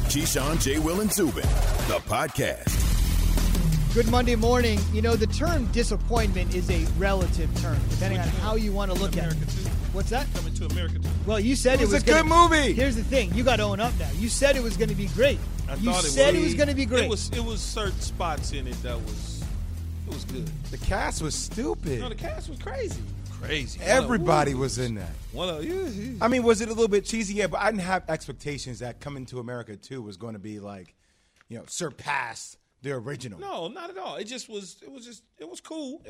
Keyshawn, J. Will, and Zubin, the podcast. Good Monday morning. You know, the term disappointment is a relative term, depending on how you want to look at it. What's that? Coming to America too. Well, you said it was a good movie. Here's the thing. You got to own up now. You said it was going to be great. You said it was going to be great. It was certain spots in it that was good. The cast was stupid. No, the cast was crazy. Crazy. Everybody was in that. Yeah. I mean, was it a little bit cheesy? Yeah, but I didn't have expectations that Coming to America 2 was going to be like, surpass the original. No, not at all. It was cool.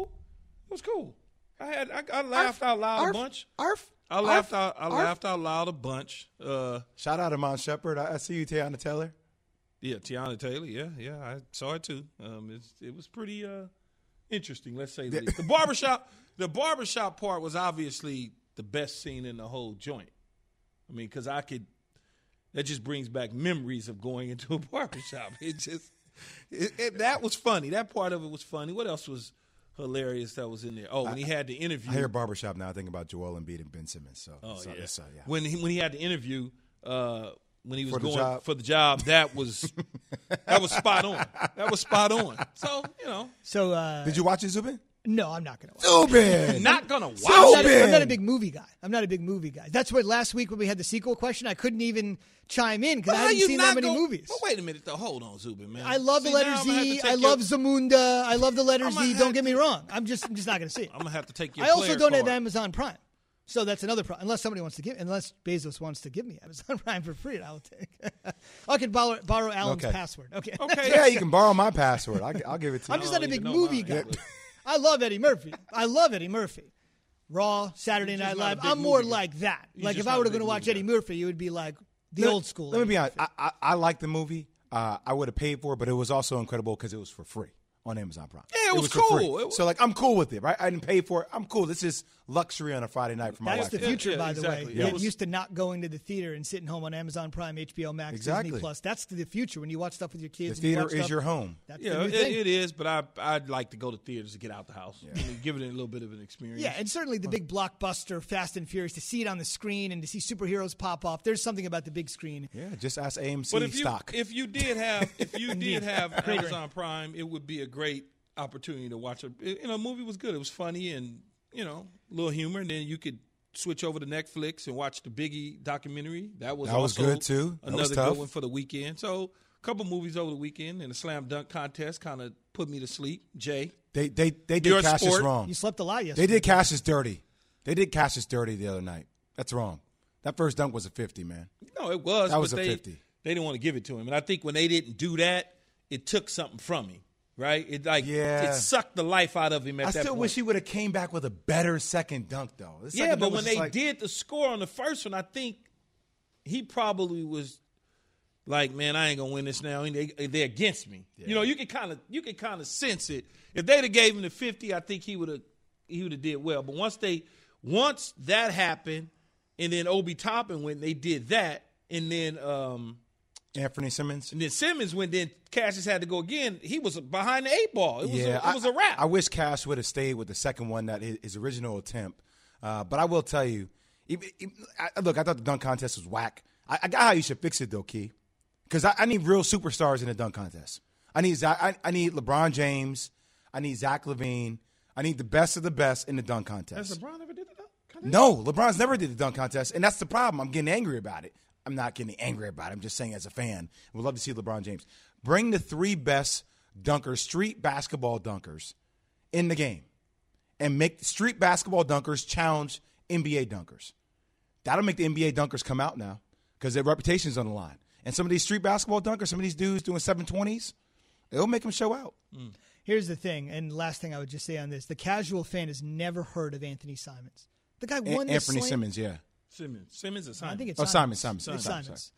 I laughed out loud a bunch. I laughed out loud a bunch. Shout out to Mon Shepard. I see you, Tiana Taylor. Yeah, Tiana Taylor. Yeah, I saw it too. It was pretty interesting. Let's say the least. The barbershop part was obviously the best scene in the whole joint. I mean, because that just brings back memories of going into a barbershop. That was funny. That part of it was funny. What else was hilarious that was in there? Oh, when he had the interview. I hear barbershop now. I think about Joel Embiid and Ben Simmons. Yeah. When he had the interview, when he was going for the job, that was spot on. That was spot on. So So did you watch it, Zubin? No, I'm not going to watch it. Zubin! Not going to watch it. I'm not a big movie guy. That's what last week when we had the sequel question, I couldn't even chime in because I hadn't seen that many movies. Well, wait a minute, though. Hold on, Zubin, man. I love the letter Z. I love Zamunda. I love the letter Z. Don't get me wrong. I'm just not going to see it. I'm going to have to take your I also don't have card. Amazon Prime. So that's another problem. Unless Bezos wants to give me Amazon Prime for free, I'll take. I can borrow Alan's password. Okay. Yeah, you can borrow my password. I'll give it to you. I'm just not a big movie guy. I love Eddie Murphy. Raw, Saturday Night Live. I'm more like that. Like if I were going to watch Eddie Murphy, it would be like the old school. Let me be honest. I like the movie. I would have paid for it, but it was also incredible because it was for free on Amazon Prime. Yeah, it was cool. So I'm cool with it, right? I didn't pay for it. I'm cool. This is luxury on a Friday night for my wife. That's the future, by the way. Yeah. Used to not going to the theater and sitting home on Amazon Prime, HBO Max, Exactly. Disney Plus. That's the future when you watch stuff with your kids. The theater is your home. That's Yeah, the new thing. it is, but I'd like to go to theaters to get out the house. Yeah. Give it a little bit of an experience. Yeah, and certainly the big blockbuster Fast and Furious, to see it on the screen and to see superheroes pop off. There's something about the big screen. Yeah, just ask AMC but stock. If you did have Amazon Prime, it would be a great opportunity to watch a movie. Was good. It was funny and a little humor, and then you could switch over to Netflix and watch the Biggie documentary. That was good too. Another good one for the weekend. So a couple movies over the weekend, and the slam dunk contest kind of put me to sleep. Jay, they did Cassius wrong. You slept a lot yesterday. They did Cassius dirty. The other night. That's wrong. That first dunk was a 50, man. No, it was. That was a 50. They didn't want to give it to him, and I think when they didn't do that, it took something from him. Right? It sucked the life out of him at that point. I still wish he would have came back with a better second dunk, though. But when they did the score on the first one, I think he probably was like, man, I ain't going to win this now. They're against me. Yeah. You can kind of sense it. If they'd have gave him the 50, I think he would have did well. But once that happened, and then Obi Toppin went, they did that, and then Anthony Simmons. And then Simmons, when then Cassius had to go again, he was behind the 8 ball. It was a wrap. I wish Cass would have stayed with the second one, that his original attempt. But I will tell you, look, I thought the dunk contest was whack. I got how you should fix it, though, Key. Because I need real superstars in the dunk contest. I need LeBron James. I need Zach LaVine. I need the best of the best in the dunk contest. Has LeBron ever did the dunk contest? No, LeBron's never did the dunk contest, and that's the problem. I'm getting angry about it. I'm not getting angry about it. I'm just saying as a fan, we'd love to see LeBron James. Bring the 3 best dunkers, street basketball dunkers, in the game. And make street basketball dunkers challenge NBA dunkers. That'll make the NBA dunkers come out now because their reputation's on the line. And some of these street basketball dunkers, some of these dudes doing 720s, it'll make them show out. Here's the thing, and last thing I would just say on this. The casual fan has never heard of Anthony Simons. The guy won the Anthony slam. Simmons, yeah. Simmons or Simons? I think it's Simons. Simons.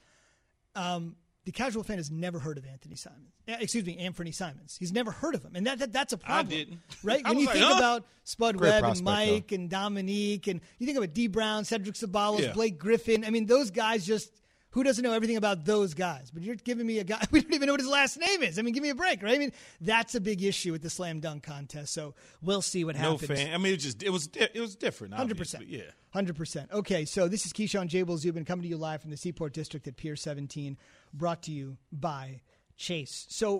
The casual fan has never heard of Anthony Simons. He's never heard of him, and that's a problem. I didn't. Right? When you think about Spud Webb and Mike and Dominique, and you think about D. Brown, Cedric Sabalos, Blake Griffin. I mean, those guys just Who doesn't know everything about those guys? But you're giving me a guy, we don't even know what his last name is. I mean, give me a break, right? I mean, that's a big issue with the slam dunk contest. So we'll see what happens. No fan. I mean, it was different. 100%. Yeah. 100%. Okay, so this is Keyshawn J. Will Zubin coming to you live from the Seaport District at Pier 17, brought to you by Chase. So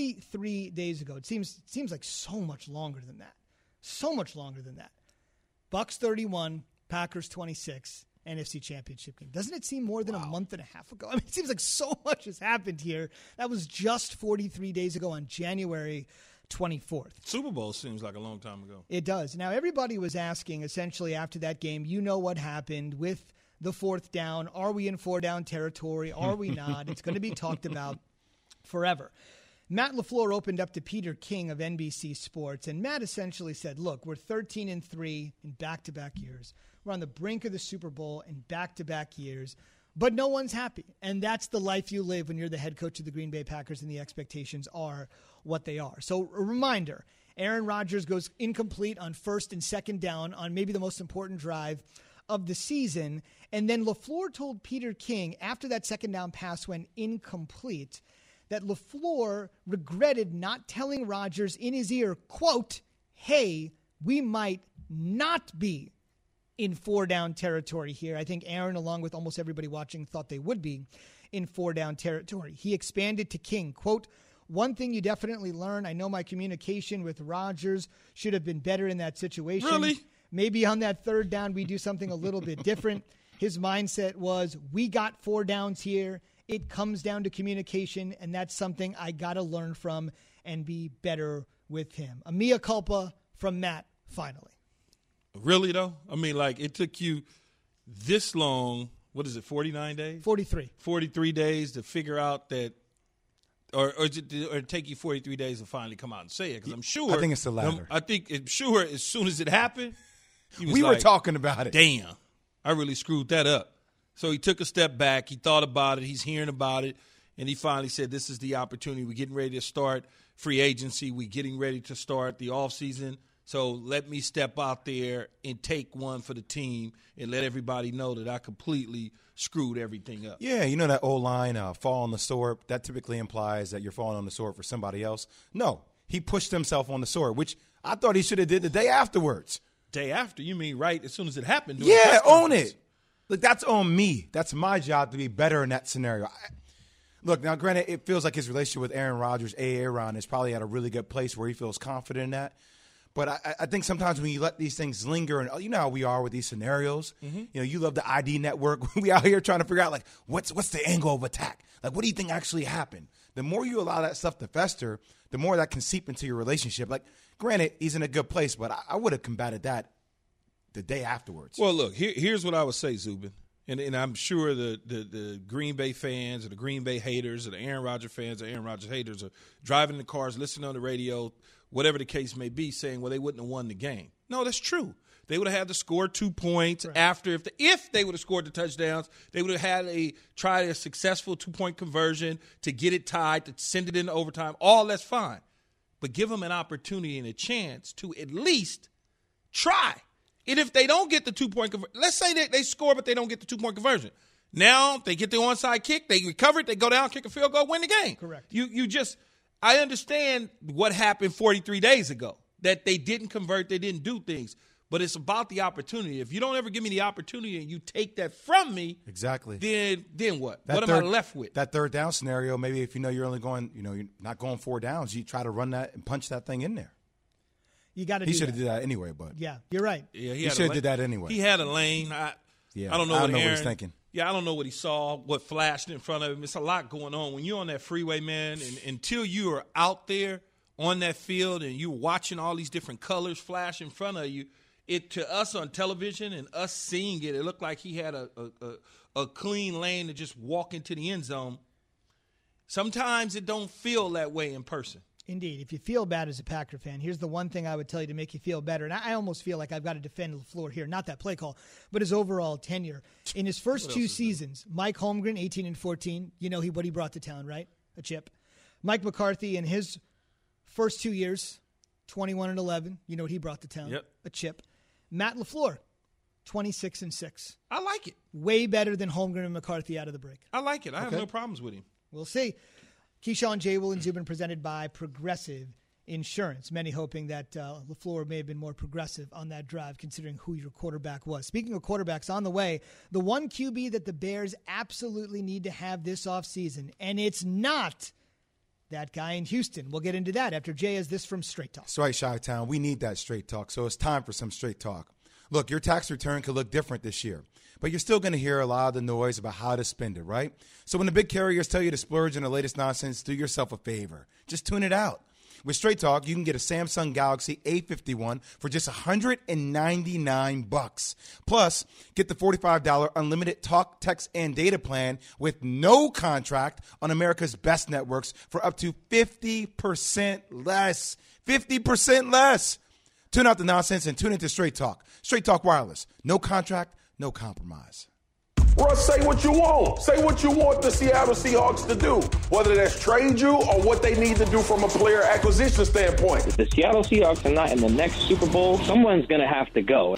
43 days ago, it seems like so much longer than that. So much longer than that. Bucks 31, Packers 26. NFC Championship game. Doesn't it seem more than a month and a half ago? I mean, it seems like so much has happened here. That was just 43 days ago on January 24th. Super Bowl seems like a long time ago. It does. Now, everybody was asking, essentially, after that game, you know what happened with the fourth down. Are we in four-down territory? Are we not? It's going to be talked about forever. Matt LaFleur opened up to Peter King of NBC Sports, and Matt essentially said, look, we're 13-3 in back-to-back years. We're on the brink of the Super Bowl in back-to-back years, but no one's happy. And that's the life you live when you're the head coach of the Green Bay Packers and the expectations are what they are. So a reminder, Aaron Rodgers goes incomplete on first and second down on maybe the most important drive of the season. And then LaFleur told Peter King after that second down pass went incomplete that LaFleur regretted not telling Rodgers in his ear, quote, hey, we might not be in four-down territory here. I think Aaron, along with almost everybody watching, thought they would be in four-down territory. He expanded to King, quote, one thing you definitely learn, I know my communication with Rodgers should have been better in that situation. Really? Maybe on that third down we do something a little bit different. His mindset was, we got four downs here. It comes down to communication, and that's something I got to learn from and be better with him. A mea culpa from Matt, finally. Really, though? I mean, like, it took you this long, what is it, 49 days? 43. 43 days to figure out that, or take you 43 days to finally come out and say it? Because I'm sure. I think it's the latter. I'm sure as soon as it happened, we were talking about it. Damn, I really screwed that up. So he took a step back. He thought about it. He's hearing about it. And he finally said, this is the opportunity. We're getting ready to start free agency. We're getting ready to start the offseason. So let me step out there and take one for the team and let everybody know that I completely screwed everything up. Yeah, you know that old line, fall on the sword, that typically implies that you're falling on the sword for somebody else. No, he pushed himself on the sword, which I thought he should have did the day afterwards. Day after? You mean right as soon as it happened? Yeah, own it. Look, that's on me. That's my job to be better in that scenario. Look, now, granted, it feels like his relationship with Aaron Rodgers, Aaron, is probably at a really good place where he feels confident in that. But I think sometimes when you let these things linger, and you know how we are with these scenarios, you know, you love the ID network. We out here trying to figure out, like, what's the angle of attack? Like, what do you think actually happened? The more you allow that stuff to fester, the more that can seep into your relationship. Like, granted, he's in a good place, but I would have combated that the day afterwards. Well, look, here's what I would say, Zubin. And I'm sure the Green Bay fans or the Green Bay haters or the Aaron Rodgers fans or Aaron Rodgers haters are driving in the cars, listening on the radio, whatever the case may be, saying, well, they wouldn't have won the game. No, that's true. They would have had to score 2 points after. If they would have scored the touchdowns, they would have had tried a successful 2-point conversion to get it tied, to send it into overtime. All that's fine. But give them an opportunity and a chance to at least try. And if they don't get the 2-point conversion, let's say that they score but they don't get the 2-point conversion. Now they get the onside kick, they recover it, they go down, kick a field goal, win the game. Correct. I understand what happened 43 days ago, that they didn't convert, they didn't do things. But it's about the opportunity. If you don't ever give me the opportunity and you take that from me, exactly, then what? What am I left with? That third down scenario, maybe if you know you're only going, you're not going 4 downs, you try to run that and punch that thing in there. You got to. He should have did that anyway, but yeah, you're right. Yeah, he should have did that anyway. He had a lane. I don't know what he's thinking. Yeah, I don't know what he saw, what flashed in front of him. It's a lot going on when you're on that freeway, man. And until you are out there on that field and you're watching all these different colors flash in front of you, to us on television and us seeing it looked like he had a clean lane to just walk into the end zone. Sometimes it don't feel that way in person. Indeed. If you feel bad as a Packer fan, here's the one thing I would tell you to make you feel better. And I almost feel like I've got to defend LaFleur here. Not that play call, but his overall tenure. In his first 2 seasons, Mike Holmgren, 18-14, what he brought to town, right? A chip. Mike McCarthy in his first 2 years, 21-11, you know what he brought to town? Yep. A chip. Matt LaFleur, 26-6. I like it. Way better than Holmgren and McCarthy out of the break. I like it. I have no problems with him. We'll see. Keyshawn, J. Will, and Zubin presented by Progressive Insurance. Many hoping that LaFleur may have been more progressive on that drive, considering who your quarterback was. Speaking of quarterbacks, on the way, the one QB that the Bears absolutely need to have this offseason, and it's not that guy in Houston. We'll get into that after Jay has this from Straight Talk. That's right, Chi-Town. We need that straight talk, so it's time for some straight talk. Look, your tax return could look different this year, but you're still going to hear a lot of the noise about how to spend it, right? So when the big carriers tell you to splurge on the latest nonsense, do yourself a favor. Just tune it out. With Straight Talk, you can get a Samsung Galaxy A51 for just $199. Plus, get the $45 unlimited talk, text, and data plan with no contract on America's best networks for up to 50% less. 50% less. Tune out the nonsense and tune into Straight Talk. Straight Talk Wireless. No contract, no compromise. Russ, say what you want. Say what you want the Seattle Seahawks to do, whether that's trade you or what they need to do from a player acquisition standpoint. If the Seattle Seahawks are not in the next Super Bowl, someone's going to have to go.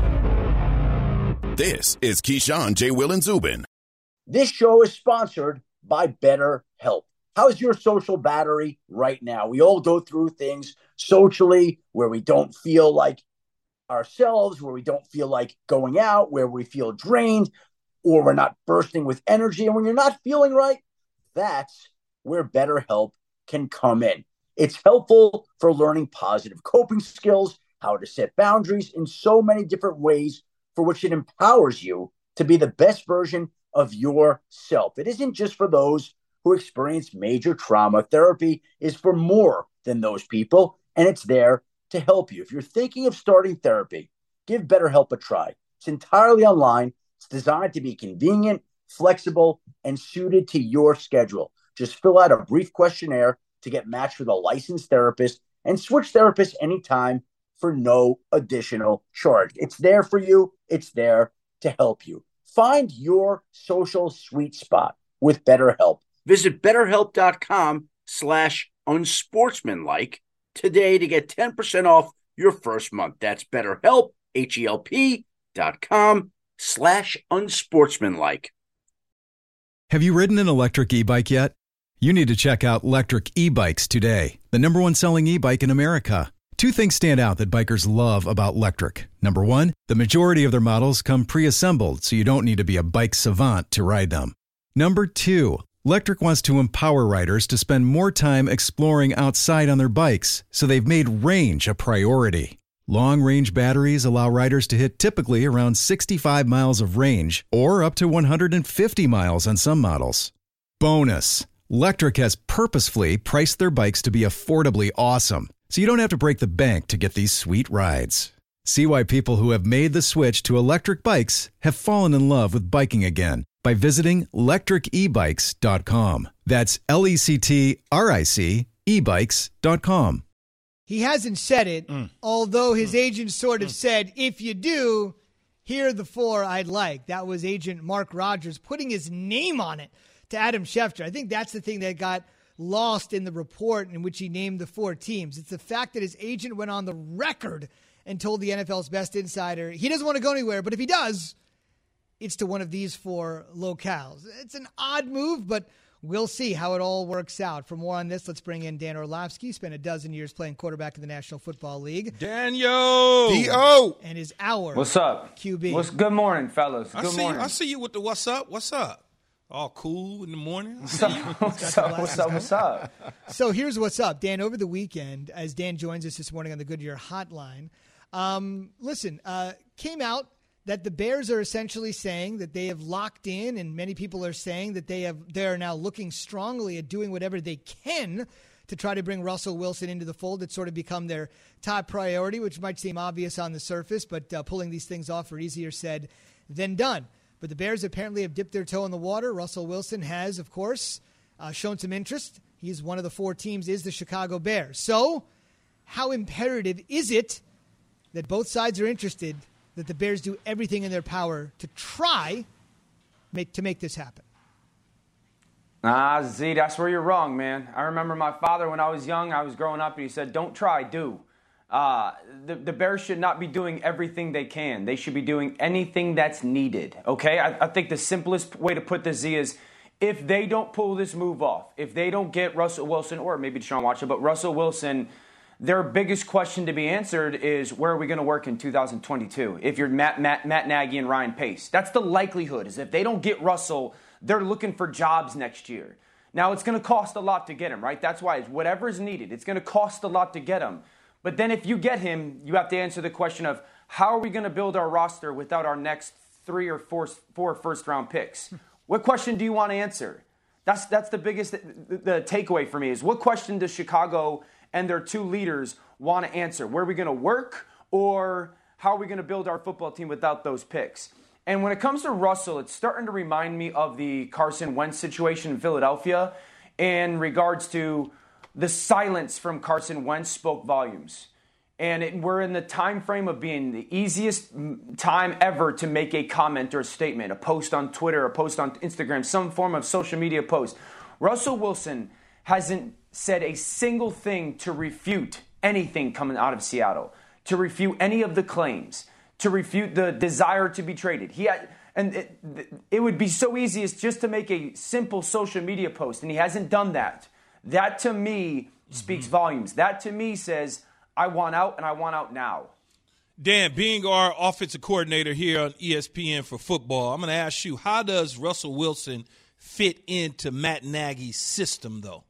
This is Keyshawn, J. Will, and Zubin. This show is sponsored by BetterHelp. How's your social battery right now? We all go through things socially where we don't feel like ourselves, where we don't feel like going out, where we feel drained, or we're not bursting with energy. And when you're not feeling right, that's where BetterHelp can come in. It's helpful for learning positive coping skills, how to set boundaries in so many different ways for which it empowers you to be the best version of yourself. It isn't just for those who experience major trauma. Therapy is for more than those people, and it's there to help you. If you're thinking of starting therapy, give BetterHelp a try. It's entirely online. It's designed to be convenient, flexible, and suited to your schedule. Just fill out a brief questionnaire to get matched with a licensed therapist and switch therapists anytime for no additional charge. It's there for you. It's there to help you. Find your social sweet spot with BetterHelp. Visit BetterHelp.com/unsportsmanlike today to get 10% off your first month. That's BetterHelp, HELP.com/unsportsmanlike. Have you ridden an electric e-bike yet? You need to check out Lectric E-Bikes today, the #1 selling e-bike in America. Two things stand out that bikers love about Lectric. Number one, the majority of their models come pre-assembled, so you don't need to be a bike savant to ride them. Number two, Lectric wants to empower riders to spend more time exploring outside on their bikes, so they've made range a priority. Long-range batteries allow riders to hit typically around 65 miles of range, or up to 150 miles on some models. Bonus, Lectric has purposefully priced their bikes to be affordably awesome, so you don't have to break the bank to get these sweet rides. See why people who have made the switch to electric bikes have fallen in love with biking again by visiting lectricebikes.com. That's LECTRIC ebikes.com. He hasn't said it, although his agent sort of said, if you do, here are the four I'd like. That was agent Mark Rogers putting his name on it to Adam Schefter. I think that's the thing that got lost in the report in which he named the four teams. It's the fact that his agent went on the record and told the NFL's best insider he doesn't want to go anywhere, but if he does, it's to one of these four locales. It's an odd move, but we'll see how it all works out. For more on this, let's bring in Dan Orlovsky. Spent a dozen years playing quarterback in the National Football League. Daniel! D.O. And is our What's up? QB. Good morning, fellas. Good morning. I see you with the what's up? What's up? All cool in the morning. What's up? So here's what's up. Dan, over the weekend, as Dan joins us this morning on the Goodyear Hotline, came out that the Bears are essentially saying that they have locked in, and many people are saying that they are now looking strongly at doing whatever they can to try to bring Russell Wilson into the fold. It's sort of become their top priority, which might seem obvious on the surface, but pulling these things off are easier said than done. But the Bears apparently have dipped their toe in the water. Russell Wilson has, of course, shown some interest. He's one of the four teams, is the Chicago Bears. So how imperative is it that both sides are interested, that the Bears do everything in their power to try to make this happen? Z, that's where you're wrong, man. I remember my father when I was young, I was growing up, and he said, don't try, do. The Bears should not be doing everything they can. They should be doing anything that's needed, okay? I think the simplest way to put this, Z, is if they don't pull this move off, if they don't get Russell Wilson, or maybe Deshaun Watson, but Russell Wilson, their biggest question to be answered is, where are we going to work in 2022 if you're Matt Nagy and Ryan Pace? That's the likelihood, is if they don't get Russell, they're looking for jobs next year. Now, it's going to cost a lot to get him, right? That's why it's whatever is needed. It's going to cost a lot to get him. But then if you get him, you have to answer the question of, how are we going to build our roster without our next 3 or 4 first-round picks? What question do you want to answer? That's the biggest the takeaway for me is, what question does Chicago and their 2 leaders want to answer? Where are we going to work, or how are we going to build our football team without those picks? And when it comes to Russell, it's starting to remind me of the Carson Wentz situation in Philadelphia in regards to the silence from Carson Wentz spoke volumes. And we're in the time frame of being the easiest time ever to make a comment or a statement, a post on Twitter, a post on Instagram, some form of social media post. Russell Wilson hasn't said a single thing to refute anything coming out of Seattle, to refute any of the claims, to refute the desire to be traded. It would be so easy as just to make a simple social media post, and he hasn't done that. That to me speaks volumes. That to me says, I want out, and I want out now. Dan, being our offensive coordinator here on ESPN for football, I'm going to ask you, how does Russell Wilson fit into Matt Nagy's system, though?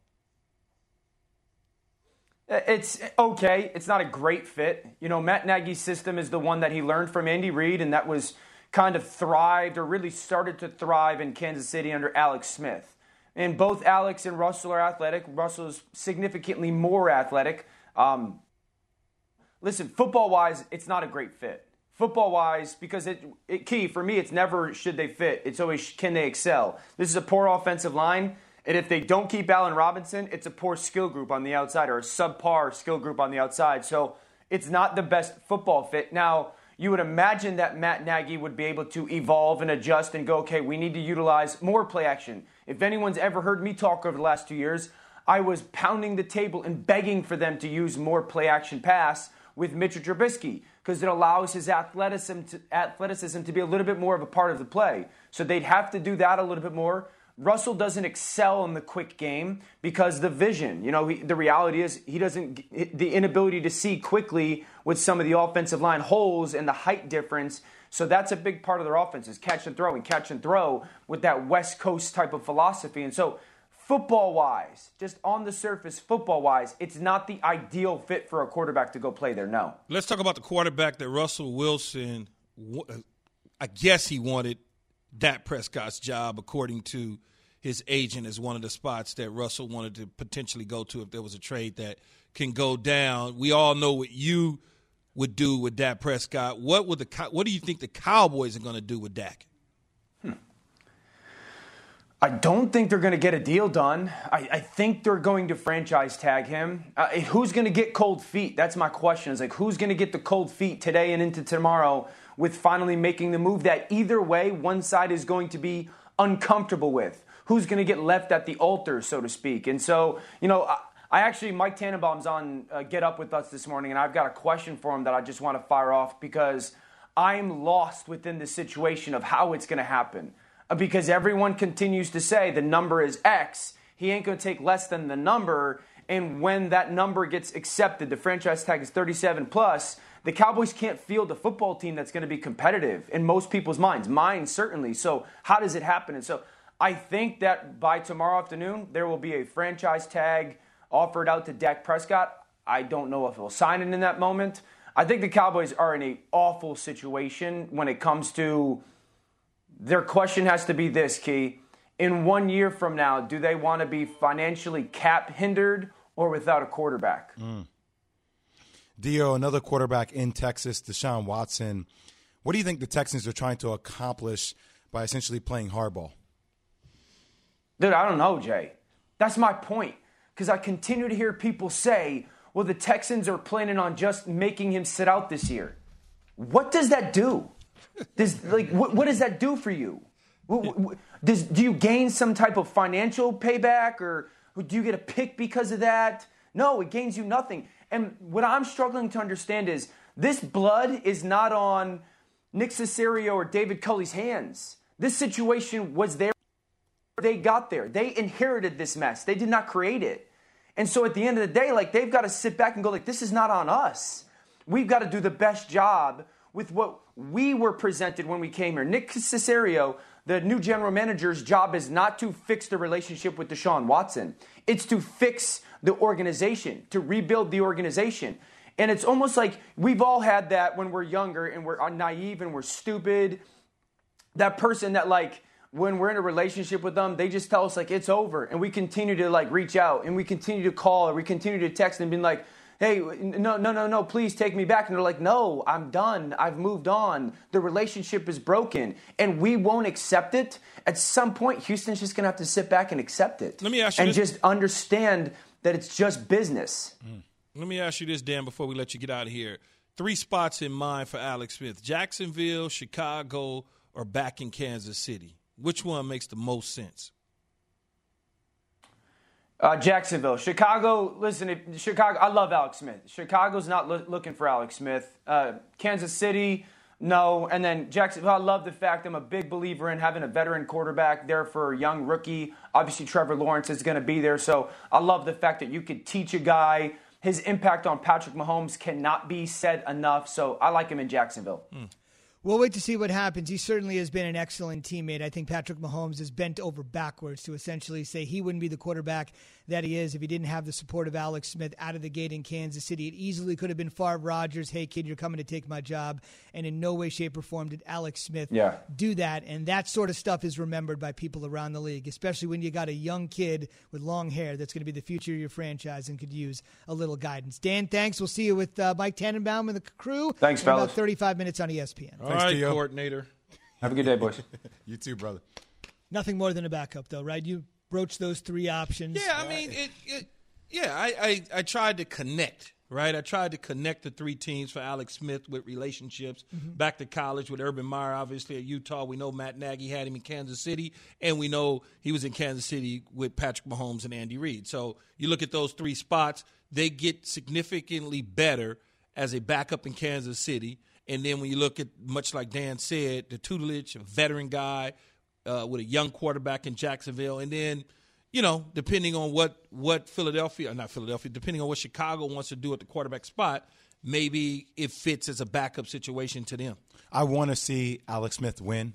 It's okay. It's not a great fit. You know, Matt Nagy's system is the one that he learned from Andy Reid, and that was kind of thrived or really started to thrive in Kansas City under Alex Smith. And both Alex and Russell are athletic. Russell is significantly more athletic. Listen, football-wise, it's not a great fit. Football-wise, because key for me, it's never should they fit. It's always can they excel. This is a poor offensive line, and if they don't keep Allen Robinson, it's a poor skill group on the outside or a subpar skill group on the outside. So it's not the best football fit. Now, you would imagine that Matt Nagy would be able to evolve and adjust and go, okay, we need to utilize more play action. If anyone's ever heard me talk over the last 2 years, I was pounding the table and begging for them to use more play action pass with Mitchell Trubisky because it allows his athleticism to be a little bit more of a part of the play. So they'd have to do that a little bit more. Russell doesn't excel in the quick game because the vision, the reality is the inability to see quickly with some of the offensive line holes and the height difference. So that's a big part of their offense is catch and throw with that West Coast type of philosophy. And so football-wise, just on the surface, football-wise, it's not the ideal fit for a quarterback to go play there, no. Let's talk about the quarterback that Russell Wilson, I guess he wanted Dak Prescott's job, according to his agent, as one of the spots that Russell wanted to potentially go to if there was a trade that can go down. We all know what you would do with Dak Prescott. What do you think the Cowboys are going to do with Dak? I don't think they're going to get a deal done. I think they're going to franchise tag him. Who's going to get cold feet? That's my question. Is who's going to get the cold feet today and into tomorrow with finally making the move that either way one side is going to be uncomfortable with? Who's going to get left at the altar, so to speak? And so, Mike Tannenbaum's on Get Up with us this morning, and I've got a question for him that I just want to fire off because I'm lost within the situation of how it's going to happen. Because everyone continues to say the number is X. He ain't going to take less than the number. And when that number gets accepted, the franchise tag is 37 plus, the Cowboys can't field a football team that's going to be competitive in most people's minds. Mine, certainly. So how does it happen? And so I think that by tomorrow afternoon, there will be a franchise tag offered out to Dak Prescott. I don't know if he'll sign it in that moment. I think the Cowboys are in an awful situation when it comes to their question has to be this, Key. In 1 year from now, do they want to be financially cap hindered or without a quarterback? Dio, another quarterback in Texas, Deshaun Watson. What do you think the Texans are trying to accomplish by essentially playing hardball? Dude, I don't know, Jay. That's my point. Because I continue to hear people say, well, the Texans are planning on just making him sit out this year. What does that do? What does that do for you? Do you gain some type of financial payback or do you get a pick because of that? No, it gains you nothing. And what I'm struggling to understand is this blood is not on Nick Caserio or David Culley's hands. This situation was there. They got there. They inherited this mess. They did not create it. And so at the end of the day, like, they've got to sit back and go, like, this is not on us. We've got to do the best job with what we were presented when we came here. Nick Caserio, the new general manager's job is not to fix the relationship with Deshaun Watson. It's to fix the organization, to rebuild the organization. And it's almost like we've all had that when we're younger and we're naive and we're stupid. That person that, like, when we're in a relationship with them, they just tell us, like, it's over. And we continue to, like, reach out and we continue to call or we continue to text and be like, hey, no, please take me back. And they're like, no, I'm done. I've moved on. The relationship is broken. And we won't accept it. At some point, Houston's just going to have to sit back and accept it. Let me ask you and this. just understand that it's just business. Let me ask you this, Dan, before we let you get out of here. 3 spots in mind for Alex Smith: Jacksonville, Chicago, or back in Kansas City. Which one makes the most sense? Jacksonville. Chicago, listen, Chicago, I love Alex Smith. Chicago's not looking for Alex Smith. Kansas City, no. And then Jacksonville, I love the fact I'm a big believer in having a veteran quarterback there for a young rookie. Obviously, Trevor Lawrence is going to be there. So I love the fact that you could teach a guy. His impact on Patrick Mahomes cannot be said enough. So I like him in Jacksonville. We'll wait to see what happens. He certainly has been an excellent teammate. I think Patrick Mahomes is bent over backwards to essentially say he wouldn't be the quarterback that he is if he didn't have the support of Alex Smith out of the gate in Kansas City. It easily could have been Favre Rodgers, hey, kid, you're coming to take my job. And in no way, shape, or form did Alex Smith do that. And that sort of stuff is remembered by people around the league, especially when you got a young kid with long hair that's going to be the future of your franchise and could use a little guidance. Dan, thanks. We'll see you with Mike Tannenbaum and the crew. Thanks, in fellas. about 35 minutes on ESPN. All right, coordinator. Have a good day, boys. You too, brother. Nothing more than a backup, though, right? You broached those 3 options. Yeah, I mean, I tried to connect, right? I tried to connect the 3 teams for Alex Smith with relationships. Back to college with Urban Meyer, obviously, at Utah. We know Matt Nagy had him in Kansas City, and we know he was in Kansas City with Patrick Mahomes and Andy Reid. So you look at those 3 spots, they get significantly better as a backup in Kansas City. And then when you look at, much like Dan said, the tutelage, a veteran guy with a young quarterback in Jacksonville. And then, you know, depending on what depending on what Chicago wants to do at the quarterback spot, maybe it fits as a backup situation to them. I want to see Alex Smith win.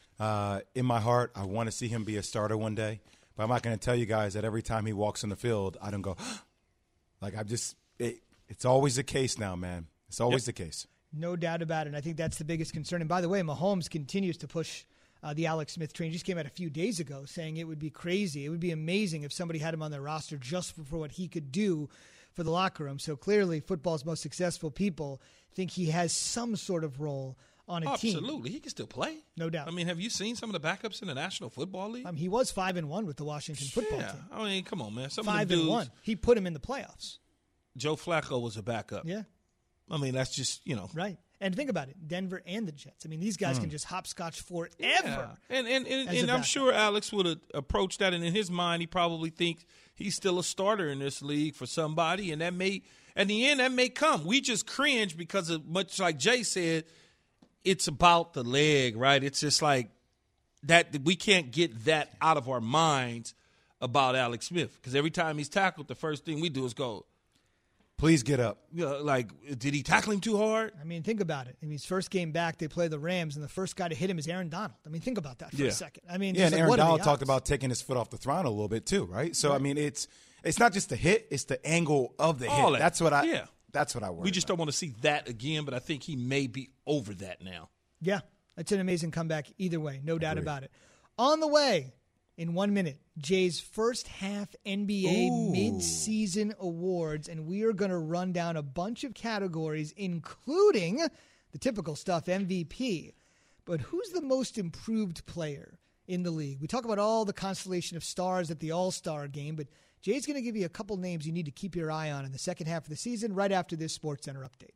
In my heart, I want to see him be a starter one day. But I'm not going to tell you guys that every time he walks on the field, I don't go, like, it's always the case now, man. It's always the case. No doubt about it. And I think that's the biggest concern. And by the way, Mahomes continues to push the Alex Smith train. He just came out a few days ago saying it would be crazy. It would be amazing if somebody had him on their roster just for what he could do for the locker room. So clearly football's most successful people think he has some sort of role on a team. Absolutely. He can still play. No doubt. I mean, have you seen some of the backups in the National Football League? He was 5-1 with the Washington football team. I mean, come on, man. 5-1. He put him in the playoffs. Joe Flacco was a backup. Yeah. I mean, that's just, you know. Right. And think about it, Denver and the Jets. I mean, these guys can just hopscotch forever. Yeah. And I'm sure Alex would have approached that, and in his mind, he probably thinks he's still a starter in this league for somebody, and that may, at the end, that may come. We just cringe because of, much like Jay said, it's about the leg, right? It's just like that we can't get that out of our minds about Alex Smith, because every time he's tackled, the first thing we do is go, please get up. Like, did he tackle him too hard? I mean, think about it. I mean, his first game back, they play the Rams, and the first guy to hit him is Aaron Donald. I mean, think about that for a second. I mean, and Aaron Donald talked about taking his foot off the throttle a little bit too, right? So, right. I mean, it's not just the hit; it's the angle of the hit. That's what I worry. We just don't want to see that again, but I think he may be over that now. Yeah, it's an amazing comeback either way, no doubt about it. On the way. In 1 minute, Jay's first half NBA mid-season awards, and we are going to run down a bunch of categories, including the typical stuff, MVP. But who's the most improved player in the league? We talk about all the constellation of stars at the All-Star game, but Jay's going to give you a couple names you need to keep your eye on in the second half of the season right after this SportsCenter update.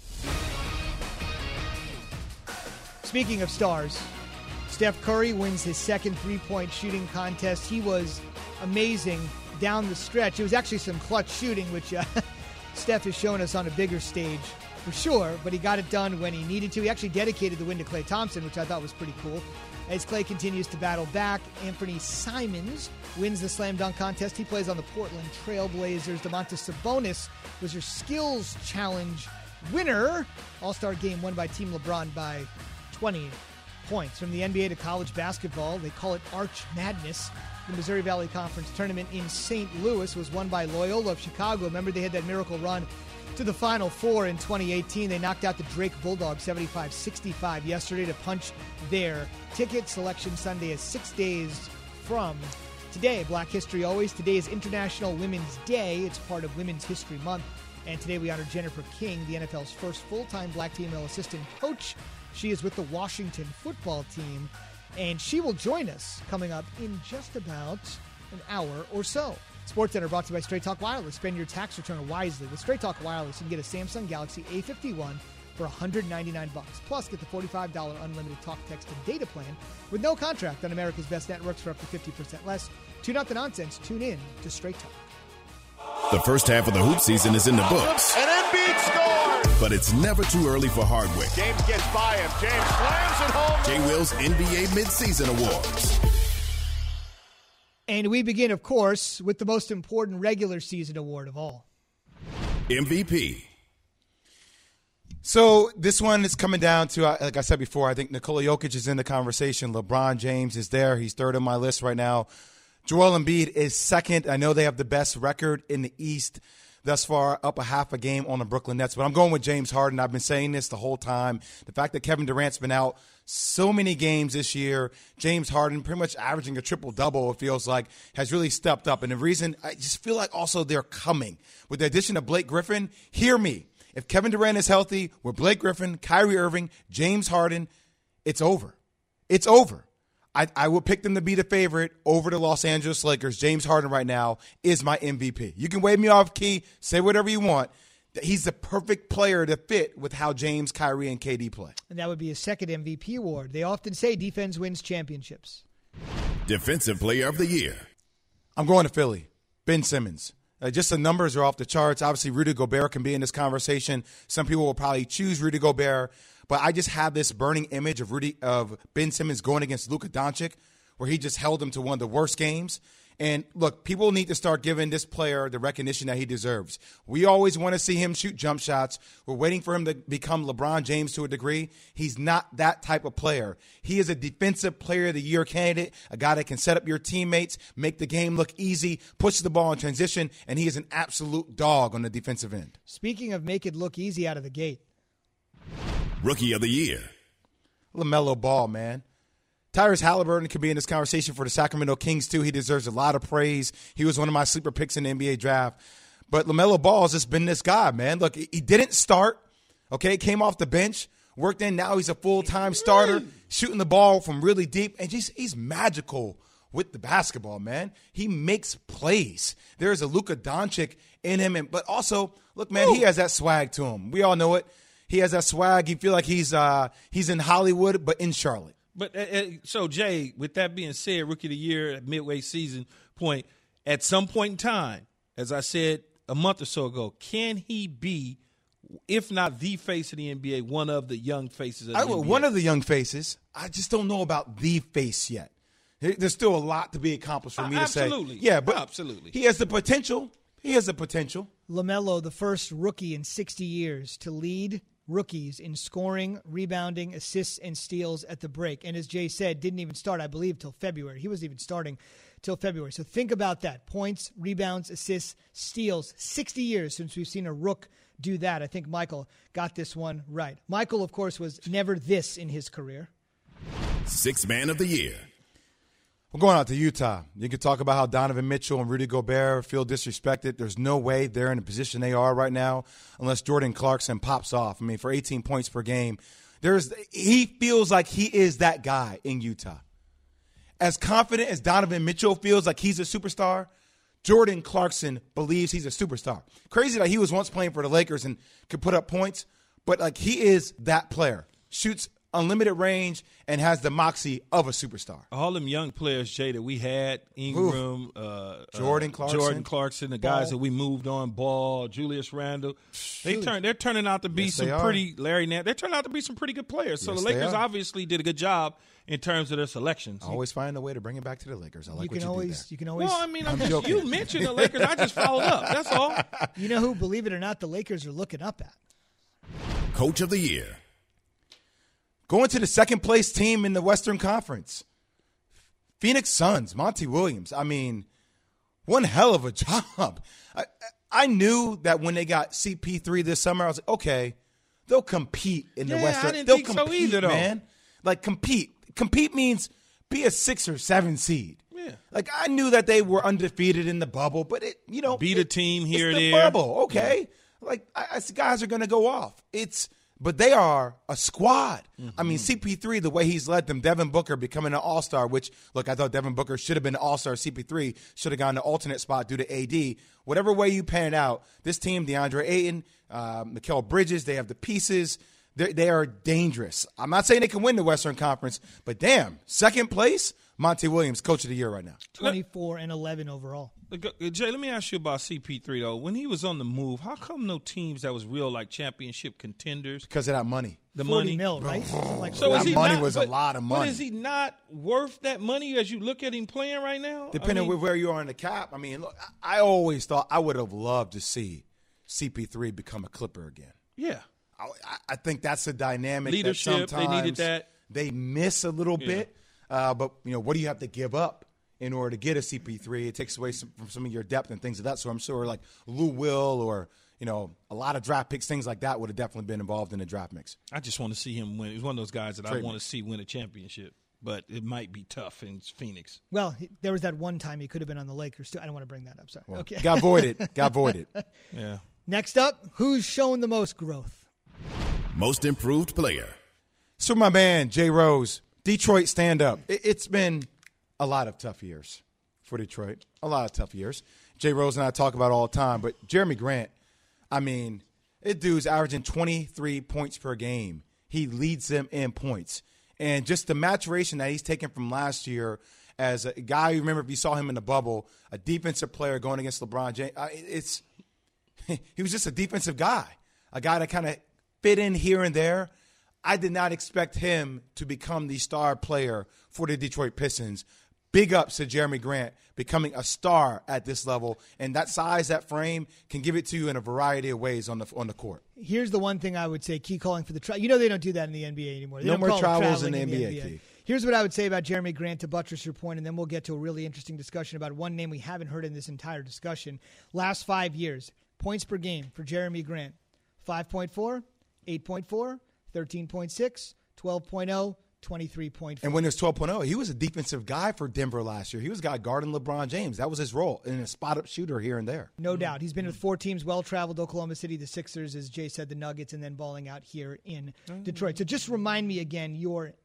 Speaking of stars, Steph Curry wins his second three-point shooting contest. He was amazing down the stretch. It was actually some clutch shooting, which Steph has shown us on a bigger stage for sure, but he got it done when he needed to. He actually dedicated the win to Klay Thompson, which I thought was pretty cool. As Klay continues to battle back, Anthony Simons wins the slam dunk contest. He plays on the Portland Trail Blazers. Domantas Sabonis was your skills challenge winner. All-Star game won by Team LeBron by 20 points. From the NBA to college basketball, they call it Arch Madness. The Missouri Valley Conference tournament in St. Louis was won by Loyola of Chicago. Remember, they had that miracle run to the Final Four in 2018. They knocked out the Drake Bulldogs 75-65 yesterday to punch their ticket. Selection Sunday is 6 days from today. Black History always. Today is International Women's Day. It's part of Women's History Month. And today we honor Jennifer King, the NFL's first full-time black female assistant coach. She is with the Washington football team, and she will join us coming up in just about an hour or so. SportsCenter brought to you by Straight Talk Wireless. Spend your tax return wisely. With Straight Talk Wireless, you can get a Samsung Galaxy A51 for $199. Plus, get the $45 unlimited talk, text, and data plan with no contract on America's best networks for up to 50% less. Tune out the nonsense. Tune in to Straight Talk. The first half of the hoop season is in the books. And Embiid scores! But it's never too early for Hardwick. James gets by him. James slams it home. J. Will's NBA Midseason Awards. And we begin, of course, with the most important regular season award of all. MVP. So this one is coming down to, like I said before, I think Nikola Jokic is in the conversation. LeBron James is there. He's third on my list right now. Joel Embiid is second. I know they have the best record in the East thus far, up a half a game on the Brooklyn Nets. But I'm going with James Harden. I've been saying this the whole time. The fact that Kevin Durant's been out so many games this year, James Harden pretty much averaging a triple-double, it feels like, has really stepped up. And the reason, I just feel like also they're coming. With the addition of Blake Griffin, hear me. If Kevin Durant is healthy, with Blake Griffin, Kyrie Irving, James Harden, it's over. It's over. I would pick them to be the favorite over the Los Angeles Lakers. James Harden right now is my MVP. You can wave me off, Key, say whatever you want. He's the perfect player to fit with how James, Kyrie, and KD play. And that would be a second MVP award. They often say defense wins championships. Defensive Player of the Year. I'm going to Philly. Ben Simmons. Just the numbers are off the charts. Obviously, Rudy Gobert can be in this conversation. Some people will probably choose Rudy Gobert. But I just have this burning image of Ben Simmons going against Luka Doncic, where he just held him to one of the worst games. And look, people need to start giving this player the recognition that he deserves. We always want to see him shoot jump shots. We're waiting for him to become LeBron James to a degree. He's not that type of player. He is a defensive player of the year candidate, a guy that can set up your teammates, make the game look easy, push the ball in transition, and he is an absolute dog on the defensive end. Speaking of make it look easy out of the gate. Rookie of the Year. LaMelo Ball, man. Tyrese Halliburton could be in this conversation for the Sacramento Kings, too. He deserves a lot of praise. He was one of my sleeper picks in the NBA draft. But LaMelo Ball has just been this guy, man. Look, he didn't start, okay? Came off the bench, worked in. Now he's a full-time starter, shooting the ball from really deep. And he's magical with the basketball, man. He makes plays. There's a Luka Doncic in him. But also, look, man, he has that swag to him. We all know it. He has that swag. You feel like he's in Hollywood, but in Charlotte. But so, Jay, with that being said, Rookie of the Year at midway season point, at some point in time, as I said a month or so ago, can he be, if not the face of the NBA, one of the young faces of the NBA? One of the young faces. I just don't know about the face yet. There's still a lot to be accomplished for me to say. Absolutely. Yeah, but absolutely. He has the potential. LaMelo, the first rookie in 60 years to lead rookies in scoring, rebounding, assists, and steals at the break. And as Jay said, didn't even start, I believe, till February. He wasn't even starting till February. So think about that. Points, rebounds, assists, steals. 60 years since we've seen a rook do that. I think Michael got this one right. Michael, of course, was never this in his career. Sixth Man of the Year. We're going out to Utah. You can talk about how Donovan Mitchell and Rudy Gobert feel disrespected. There's no way they're in the position they are right now unless Jordan Clarkson pops off. I mean, for 18 points per game, he feels like he is that guy in Utah. As confident as Donovan Mitchell feels like he's a superstar, Jordan Clarkson believes he's a superstar. Crazy that he was once playing for the Lakers and could put up points, but like he is that player. Shoots unlimited range, and has the moxie of a superstar. All them young players, Jay, that we had, Ingram, Jordan Clarkson, the guys that we moved on, Ball, Julius Randle, they're turning out to be Larry Nance. They're turning out to be some pretty good players. So the Lakers obviously did a good job in terms of their selections. Always find a way to bring it back to the Lakers. I like what you do there. You can always. Well, I mean, you mentioned the Lakers. I just followed up. That's all. You know who, believe it or not, the Lakers are looking up at? Coach of the Year. Going to the second-place team in the Western Conference. Phoenix Suns, Monty Williams. I mean, one hell of a job. I knew that when they got CP3 this summer, I was like, okay, they'll compete in the Western. I didn't think so either, though. Man. Like, compete. Compete means be a 6 or 7 seed. Yeah. Like, I knew that they were undefeated in the bubble, but beat a team here it's or the there. Bubble, okay. Yeah. Like, guys are going to go off. But they are a squad. Mm-hmm. I mean, CP3, the way he's led them, Devin Booker becoming an all-star, which, look, I thought Devin Booker should have been an all-star. CP3 should have gotten the alternate spot due to AD. Whatever way you pan it out, this team, DeAndre Ayton, Mikal Bridges, they have the pieces. They are dangerous. I'm not saying they can win the Western Conference, but damn, second place, Monty Williams, Coach of the Year right now. 24-11 overall. Jay, let me ask you about CP3, though. When he was on the move, how come no teams that was real, like, championship contenders? Because of that money. The 40 mil, right? So that money was a lot of money. But is he not worth that money as you look at him playing right now? Depending on where you are in the cap. I mean, look, I always thought I would have loved to see CP3 become a Clipper again. Yeah. I think that's a dynamic leadership. That sometimes they needed that. They miss a little bit. But, what do you have to give up in order to get a CP3? It takes away from some of your depth and things like that. So I'm sure like Lou Will or, a lot of draft picks, things like that would have definitely been involved in the draft mix. I just want to see him win. He's one of those guys that I want to see win a championship. But it might be tough in Phoenix. Well, there was that one time he could have been on the Lakers, too. I don't want to bring that up. Sorry. Well, okay. Got voided. Yeah. Next up, who's shown the most growth? Most improved player. So my man, Jay Rose, Detroit stand up. It's been a lot of tough years for Detroit. A lot of tough years. Jay Rose and I talk about it all the time. But Jeremy Grant, I mean, this dude's averaging 23 points per game. He leads them in points. And just the maturation that he's taken from last year as a guy, you remember if you saw him in the bubble, a defensive player going against LeBron James, he was just a defensive guy, a guy that kind of fit in here and there. I did not expect him to become the star player for the Detroit Pistons. Big ups to Jeremy Grant becoming a star at this level, and that size, that frame can give it to you in a variety of ways on the court. Here's the one thing I would say: key calling for the travel. They don't do that in the NBA anymore. They no don't more call travels in the NBA. Key. Here's what I would say about Jeremy Grant to buttress your point, and then we'll get to a really interesting discussion about one name we haven't heard in this entire discussion. Last 5 years, points per game for Jeremy Grant: 5.4, 8.4, 13.6, 12.0, 23.4. And when it was 12.0, he was a defensive guy for Denver last year. He was a guy guarding LeBron James. That was his role, and a spot-up shooter here and there. No doubt. He's been with 4 teams, well-traveled: Oklahoma City, the Sixers, as Jay said, the Nuggets, and then balling out here in Detroit. So just remind me again, your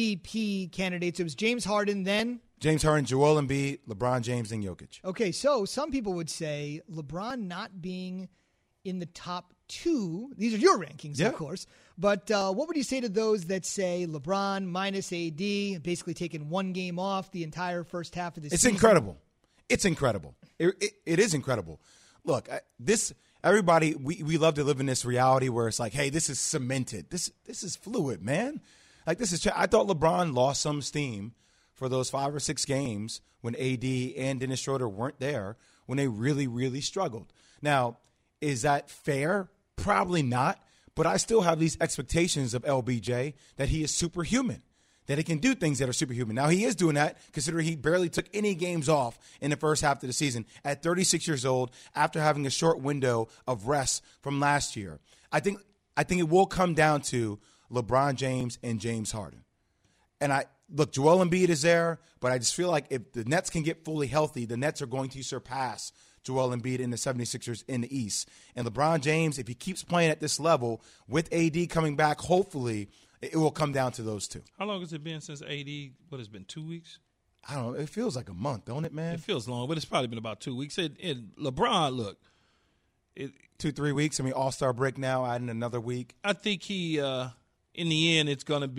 MVP candidates. It was James Harden then? James Harden, Joel Embiid, LeBron James, and Jokic. Okay, so some people would say LeBron not being in the top 2. These are your rankings, of course. But what would you say to those that say LeBron minus AD, basically taking one game off the entire first half of the season? It's incredible. It's incredible. It is incredible. Look, everybody, we love to live in this reality where it's like, hey, this is cemented. This is fluid, man. Like, I thought LeBron lost some steam for those 5 or 6 games when AD and Dennis Schroeder weren't there, when they really, really struggled. Now, is that fair? Probably not. But I still have these expectations of LBJ that he is superhuman, that he can do things that are superhuman. Now, he is doing that considering he barely took any games off in the first half of the season at 36 years old after having a short window of rest from last year. I think it will come down to LeBron James and James Harden. And look, Joel Embiid is there, but I just feel like if the Nets can get fully healthy, the Nets are going to surpass Joel Embiid in the 76ers in the East. And LeBron James, if he keeps playing at this level, with AD coming back, hopefully it will come down to those two. How long has it been since AD, what has it been, 2 weeks? I don't know. It feels like a month, don't it, man? It feels long, but it's probably been about 2 weeks. LeBron, look. 2-3 weeks. I mean, All-Star break now, adding another week. I think he in the end, it's gonna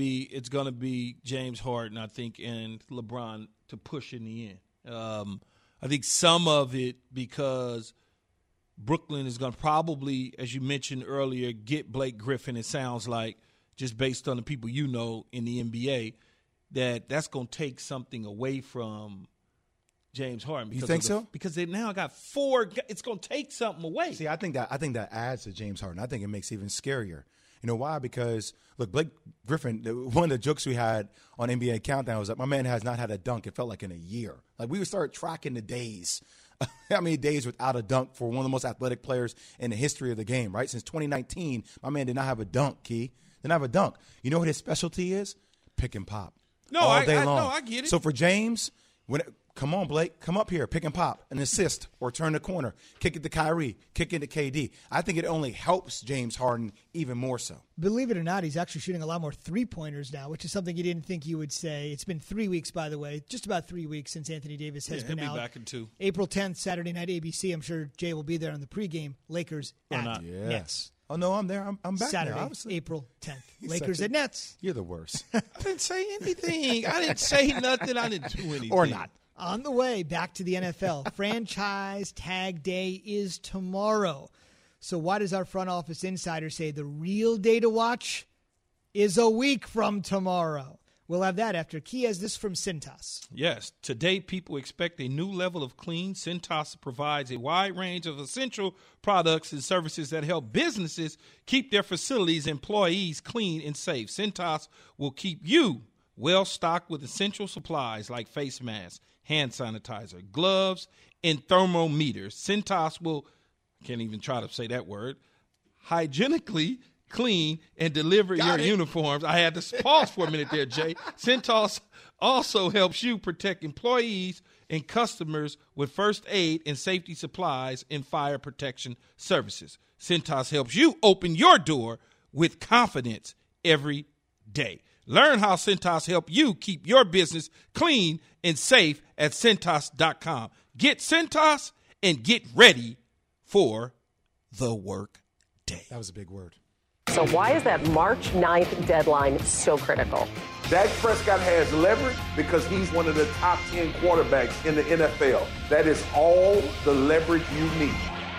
be James Harden, I think, and LeBron to push in the end. I think some of it because Brooklyn is going to probably, as you mentioned earlier, get Blake Griffin. It sounds like, just based on the people you know in the NBA, that's going to take something away from James Harden. You think so? Because they now got 4. It's going to take something away. See, I think that adds to James Harden. I think it makes it even scarier. You know why? Because, look, Blake Griffin, one of the jokes we had on NBA Countdown was that my man has not had a dunk, it felt like, in a year. Like, we would start tracking the days. How many days without a dunk for one of the most athletic players in the history of the game, right? Since 2019, my man did not have a dunk, Key. Didn't have a dunk. You know what his specialty is? Pick and pop. All day long. No, I get it. So for James, come on, Blake, come up here, pick and pop, an assist, or turn the corner, kick it to Kyrie, kick it to KD. I think it only helps James Harden even more so. Believe it or not, he's actually shooting a lot more three-pointers now, which is something you didn't think you would say. It's been 3 weeks, by the way, just about 3 weeks since Anthony Davis has been he'll out. Be back in 2. April 10th, Saturday night, ABC. I'm sure Jay will be there on the pregame. Lakers at Nets. Oh, no, I'm there. I'm back Saturday, there, obviously. April 10th. Lakers at Nets. You're the worst. I didn't say anything. I didn't say nothing. I didn't do anything. Or not. On the way back to the NFL, franchise tag day is tomorrow. So why does our front office insider say the real day to watch is a week from tomorrow? We'll have that after Key has this from Cintas. Yes. Today, people expect a new level of clean. Cintas provides a wide range of essential products and services that help businesses keep their facilities' employees clean and safe. Cintas will keep you well stocked with essential supplies like face masks, hand sanitizer, gloves, and thermometers. Cintas will, can't even try to say that word, hygienically clean and deliver your uniforms. I had to pause for a minute there, Jay. Cintas also helps you protect employees and customers with first aid and safety supplies and fire protection services. Cintas helps you open your door with confidence every day. Learn how Cintas help you keep your business clean and safe at Cintas.com. Get Cintas and get ready for the work day. That was a big word. So why is that March 9th deadline so critical? Dak Prescott has leverage because he's one of the top 10 quarterbacks in the NFL. That is all the leverage you need.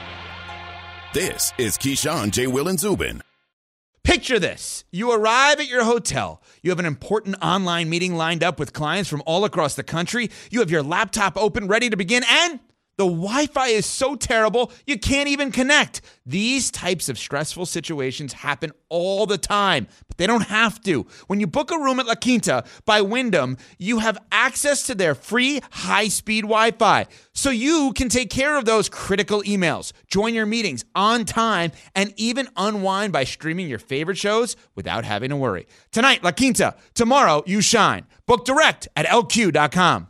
This is Keyshawn, J. Will, and Zubin. Picture this. You arrive at your hotel. You have an important online meeting lined up with clients from all across the country. You have your laptop open, ready to begin, and the Wi-Fi is so terrible, you can't even connect. These types of stressful situations happen all the time, but they don't have to. When you book a room at La Quinta by Wyndham, you have access to their free high-speed Wi-Fi, so you can take care of those critical emails, join your meetings on time, and even unwind by streaming your favorite shows without having to worry. Tonight, La Quinta. Tomorrow, you shine. Book direct at LQ.com.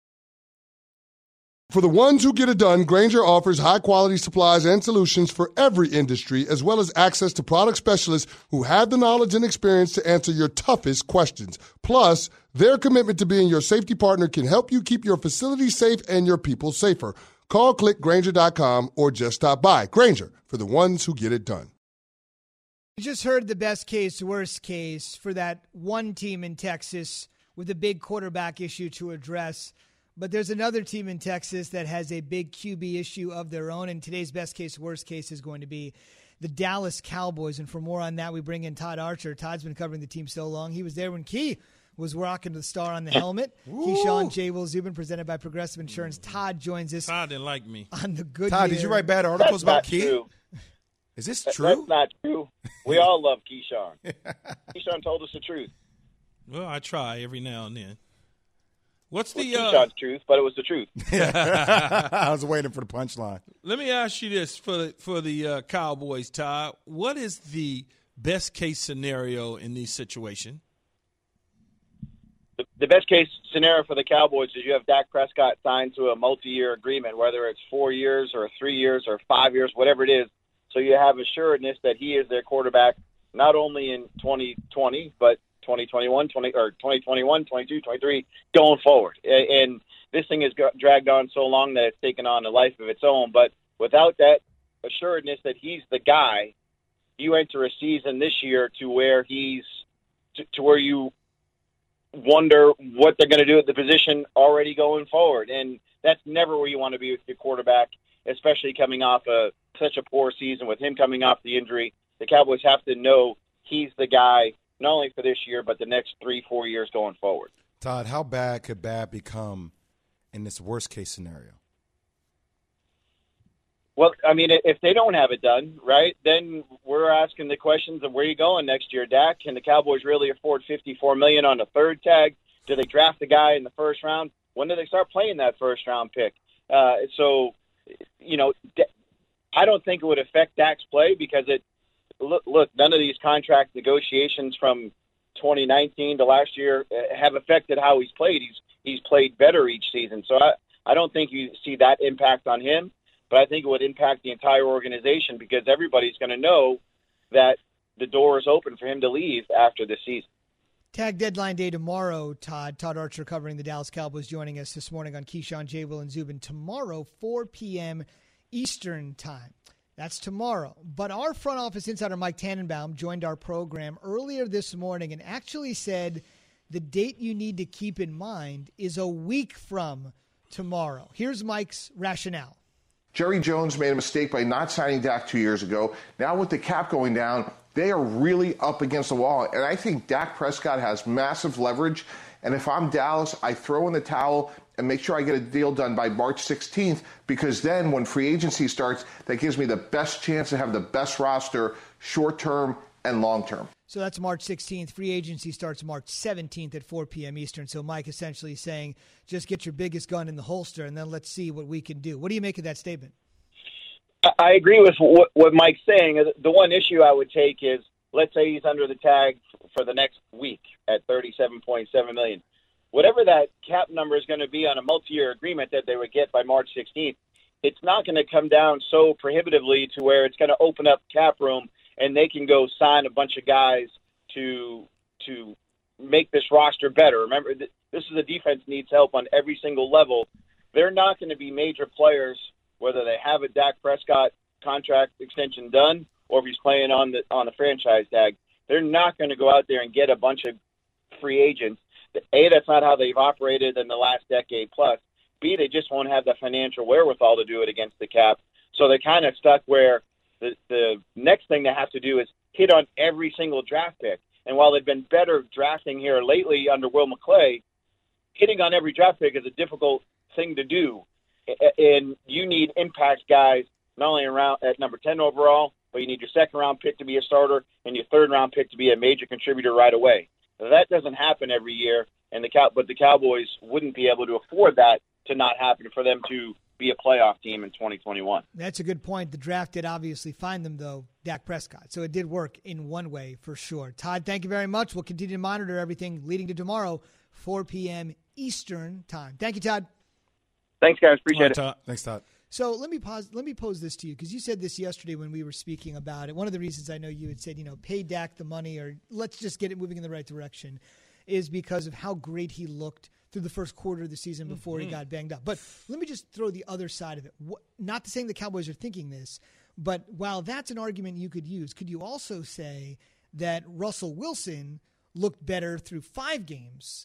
For the ones who get it done, Grainger offers high-quality supplies and solutions for every industry, as well as access to product specialists who have the knowledge and experience to answer your toughest questions. Plus, their commitment to being your safety partner can help you keep your facility safe and your people safer. Call, click Grainger.com, or just stop by. Grainger, for the ones who get it done. You just heard the best case, worst case for that one team in Texas with a big quarterback issue to address. But there's another team in Texas that has a big QB issue of their own, and today's best case, worst case is going to be the Dallas Cowboys. And for more on that, we bring in Todd Archer. Todd's been covering the team so long. He was there when Key was rocking the star on the helmet. Keyshawn, J. Will, Zubin, presented by Progressive Insurance. Todd joins us. Todd didn't like me. On the good Todd, did you write bad articles about Key? True. Is this true? That's not true. We all love Keyshawn. Keyshawn told us the truth. Well, I try every now and then. What's the Keyshawn's truth? But it was the truth. I was waiting for the punchline. Let me ask you this for the Cowboys, Todd. What is the best case scenario in this situation? The best case scenario for the Cowboys is you have Dak Prescott signed to a multi-year agreement, whether it's 4 years or 3 years or 5 years, whatever it is. So you have assuredness that he is their quarterback not only in 2020 but 2021, 22, 23, going forward. And this thing has dragged on so long that it's taken on a life of its own. But without that assuredness that he's the guy, you enter a season this year to where he's to where you wonder what they're going to do at the position already going forward. And that's never where you want to be with your quarterback, especially coming off such a poor season with him coming off the injury. The Cowboys have to know he's the guy, not only for this year, but the next 3-4 years going forward. Todd, how bad could bad become in this worst-case scenario? Well, I mean, if they don't have it done, right, then we're asking the questions of where you going next year, Dak? Can the Cowboys really afford $54 million on a third tag? Do they draft a guy in the first round? When do they start playing that first-round pick? So, you know, I don't think it would affect Dak's play because look, none of these contract negotiations from 2019 to last year have affected how he's played. He's played better each season. So I don't think you see that impact on him. But I think it would impact the entire organization because everybody's going to know that the door is open for him to leave after the season. Tag deadline day tomorrow, Todd. Todd Archer covering the Dallas Cowboys joining us this morning on Keyshawn, J. Will, and Zubin. Tomorrow, 4 p.m. Eastern time. That's tomorrow. But our front office insider, Mike Tannenbaum, joined our program earlier this morning and actually said the date you need to keep in mind is a week from tomorrow. Here's Mike's rationale. Jerry Jones made a mistake by not signing Dak 2 years ago. Now with the cap going down, they are really up against the wall. And I think Dak Prescott has massive leverage. And if I'm Dallas, I throw in the towel and make sure I get a deal done by March 16th, because then when free agency starts, that gives me the best chance to have the best roster short-term and long-term. So that's March 16th. Free agency starts March 17th at 4 p.m. Eastern. So Mike essentially saying, just get your biggest gun in the holster and then let's see what we can do. What do you make of that statement? I agree with what Mike's saying. The one issue I would take is, let's say he's under the tag for the next week at $37.7 million. Whatever that cap number is going to be on a multi-year agreement that they would get by March 16th, it's not going to come down so prohibitively to where it's going to open up cap room and they can go sign a bunch of guys to make this roster better. Remember, this is a defense needs help on every single level. They're not going to be major players, whether they have a Dak Prescott contract extension done or if he's playing on the franchise tag. They're not going to go out there and get a bunch of free agents. A, that's not how they've operated in the last decade plus. B, they just won't have the financial wherewithal to do it against the cap. So they're kind of stuck where the next thing they have to do is hit on every single draft pick. And while they've been better drafting here lately under Will McClay, hitting on every draft pick is a difficult thing to do. And you need impact guys not only around at number 10 overall, but you need your second-round pick to be a starter and your third-round pick to be a major contributor right away. Now, that doesn't happen every year, but the Cowboys wouldn't be able to afford that to not happen for them to be a playoff team in 2021. That's a good point. The draft did obviously find them, though, Dak Prescott. So it did work in one way for sure. Todd, thank you very much. We'll continue to monitor everything leading to tomorrow, 4 p.m. Eastern time. Thank you, Todd. Thanks, guys. Appreciate it. Todd. Thanks, Todd. So let me pose this to you, because you said this yesterday when we were speaking about it. One of the reasons I know you had said, pay Dak the money or let's just get it moving in the right direction is because of how great he looked through the first quarter of the season before he got banged up. But let me just throw the other side of it. Not saying the Cowboys are thinking this, but while that's an argument you could use, could you also say that Russell Wilson looked better through 5 games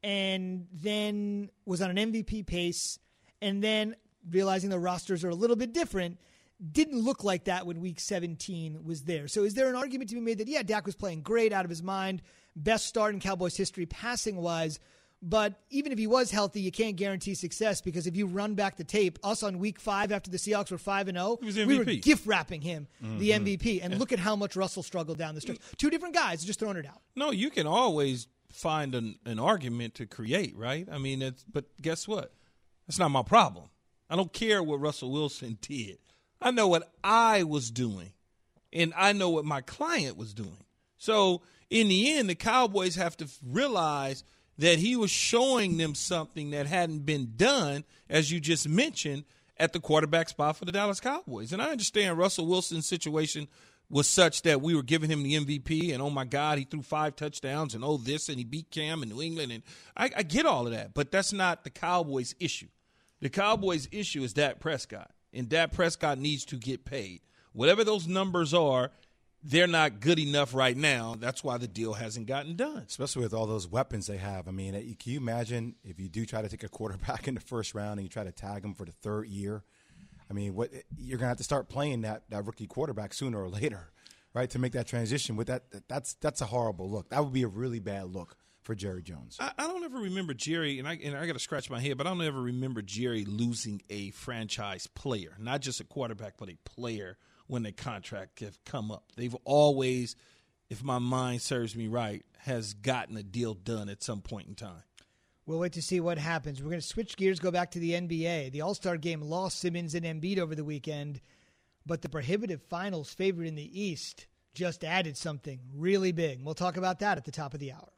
and then was on an MVP pace and then realizing the rosters are a little bit different, didn't look like that when Week 17 was there. So is there an argument to be made that, yeah, Dak was playing great, out of his mind, best start in Cowboys history passing-wise, but even if he was healthy, you can't guarantee success because if you run back the tape, us on Week 5 after the Seahawks were 5-0, we were gift-wrapping him the MVP. And look at how much Russell struggled down the stretch. 2 different guys, just throwing it out. No, you can always find an argument to create, right? I mean, but guess what? That's not my problem. I don't care what Russell Wilson did. I know what I was doing, and I know what my client was doing. So in the end, the Cowboys have to realize that he was showing them something that hadn't been done, as you just mentioned, at the quarterback spot for the Dallas Cowboys. And I understand Russell Wilson's situation was such that we were giving him the MVP, and, oh, my God, he threw 5 touchdowns, and, oh, this, and he beat Cam in New England. And I get all of that, but that's not the Cowboys' issue. The Cowboys' issue is Dak Prescott, and Dak Prescott needs to get paid. Whatever those numbers are, they're not good enough right now. That's why the deal hasn't gotten done. Especially with all those weapons they have. I mean, can you imagine if you do try to take a quarterback in the first round and you try to tag him for the third year? I mean, you're going to have to start playing that rookie quarterback sooner or later, right, to make that transition. With that's a horrible look. That would be a really bad look for Jerry Jones. I don't ever remember Jerry, and I got to scratch my head, but I don't ever remember Jerry losing a franchise player, not just a quarterback, but a player when the contract have come up. They've always, if my mind serves me right, has gotten a deal done at some point in time. We'll wait to see what happens. We're going to switch gears, go back to the NBA. The All-Star Game lost Simmons and Embiid over the weekend, but the prohibitive finals favorite in the East just added something really big. We'll talk about that at the top of the hour.